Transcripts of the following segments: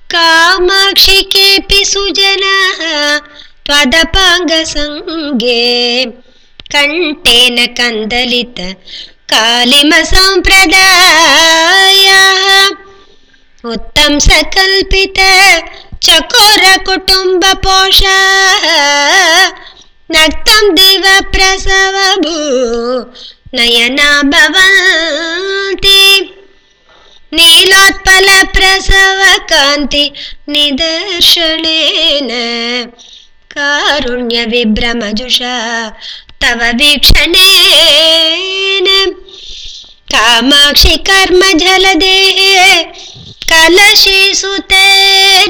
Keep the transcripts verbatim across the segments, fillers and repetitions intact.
कामाक्षि केऽपि सुजनाः त्वदपाङ्गसङ्गे कण्ठेन कन्दलित कालिम सम्प्रदायाः उत्तम सकल्पित चकोर कुटुम्ब पोषाः नक्तं दिव प्रसव भू नयना भवन्ति नीलोत्पल प्रसव कान्ति निदर्शनेन कारुण्य विभ्रमजुषा तव वीक्षणेन कामाक्षि कर्म जलदेहे कलशी सुतेन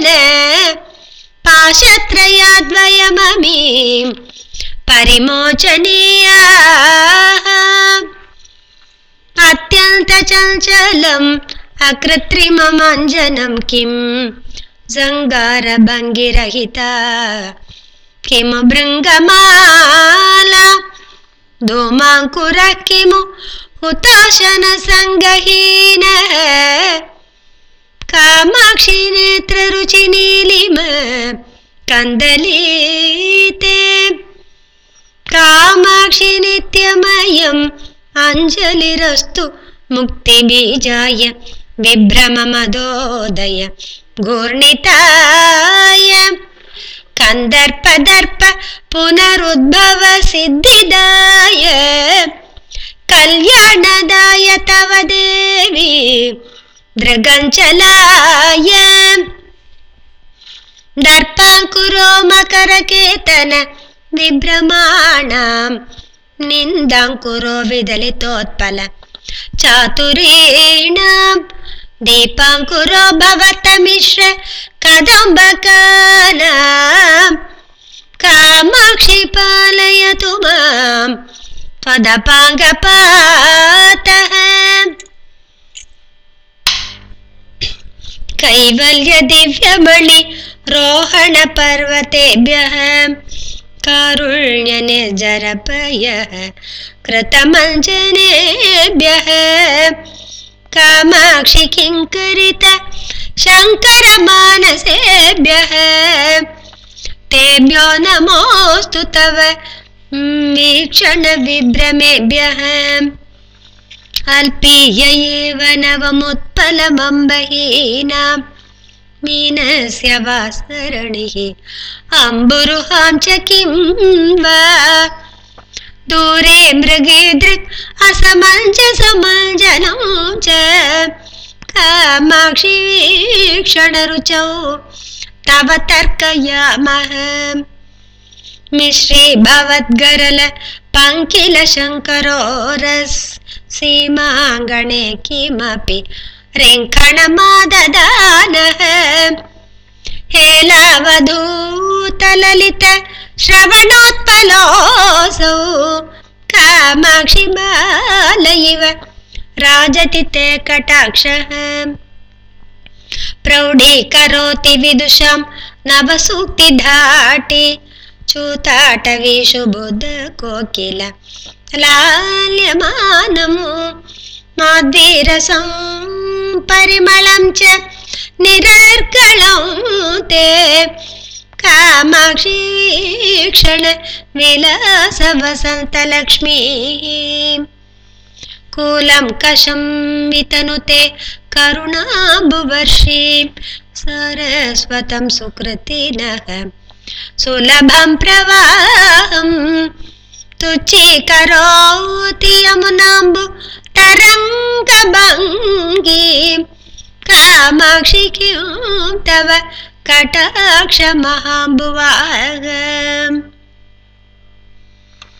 पाशत्रयाद्वयममीं परिमोचनीया अत्यंत चञ्चलम् अकृत्रिममञ्जनं किं जङ्गारभङ्गिरहिता किमु भृङ्गमाला धूमाङ्कुरः किमु हुताशनसङ्गहीनः कामाक्षि नेत्ररुचि नीलिम कन्दलीते कामाक्षि नित्यमयम् अञ्जलिरस्तु मुक्तिबीजाय विभ्रममदोदय घूर्णिताय कन्दर्पदर्प पुनरुद्भव सिद्धिदाय कल्याणदाय तव देवी दृगञ्चलाय दर्पाङ्कुरो मकरकेतन विभ्रमाणां निन्दाङ्कुरो विदलितोत्पल चातुरीणां दीपाङ्कुरो भवतमिश्र कदम्बकानां कामाक्षि पालयतु मां त्वदपाङ्गपातः कैवल्य दिव्यमणि रोहण पर्वतेभ्यः कारुण्य निर्जरपयः कृतमञ्जनेभ्यः कामाक्षि किङ्करित शङ्कर मानसेभ्यः तेभ्यो नमोऽस्तु तव वीक्षण विभ्रमेभ्यः अल्पीय एव नवमुत्पलमम्बहीनां मीनस्य वासरणिः अम्बुरुहां च किं वा दूरे मृगीदृक् असमञ्जसमञ्जनं च कामाक्षि वीक्षणरुचौ तव तर्कयामः मिश्री भवद्गरल पङ्किल शङ्करोरस् सीमाङ्गणे किमपि रेङ्कणमाददानः हेलावधूतललित श्रवणोत्पलोऽसौ कामाक्षि बाल इव राजति ते कटाक्षः प्रौढीकरोति विदुषां नवसूक्तिधाटी चूताटवीषु बुध कोकिल लाल्यमानमु माध्वीरसं परिमलं च निरर्कलं ते कामाक्षि वीक्षण विलास वसंत लक्ष्मी कूलं कशं वितनुते करुणाम्बुवर्षी सरस्वतं सुकृतिनः सुलभं प्रवाहं तुच्छीकरोति यमुनाम्बु तरङ्गभङ्गी कामाक्षि किं तव कटाक्ष महाम्बुवाः।